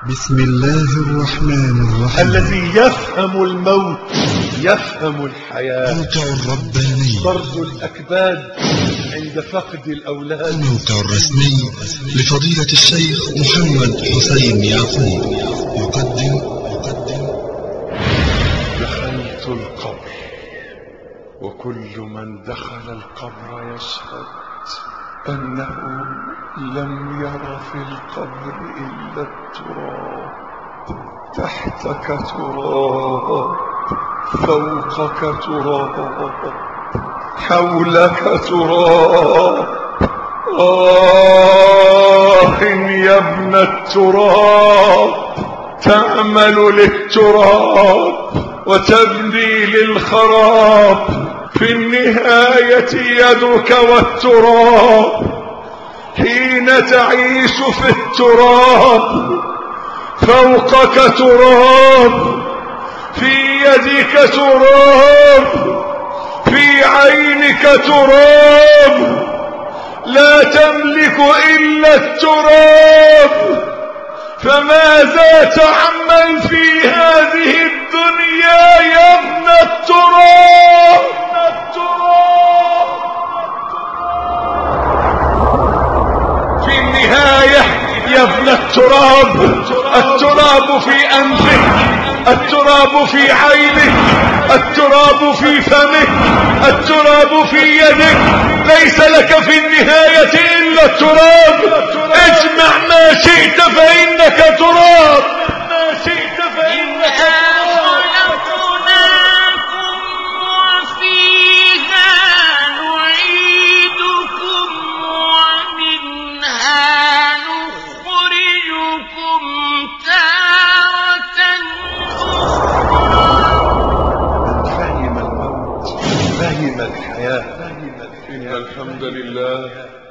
بسم الله الرحمن الرحيم. الذي يفهم الموت يفهم الحياة. موقع الرباني برز الأكباد عند فقد الأولاد. الموقع الرسمي لفضيلة الشيخ محمد حسين يعقوب يقدم دخلت القبر وكل من دخل القبر يشهد أنه لم ير في القبر إلا التراب. تحتك تراب، فوقك تراب، حولك تراب. يا ابن التراب، تعمل للتراب وتبني للخراب. في النهاية يدك والتراب. حين تعيش في التراب فوقك تراب، في يدك تراب، في عينك تراب، لا تملك إلا التراب. فماذا تعمل في هذه الدنيا يا ابن التراب؟ في النهاية يا ابن التراب، التراب في أنفك، التراب في عينك، التراب في فمك، التراب في يدك. ليس لك في النهاية إلا التراب. اجمع ما شئت فإنك تراب. ما شئت فإنك تراب. فهم الموت، فهم الحياة. إن الحمد لله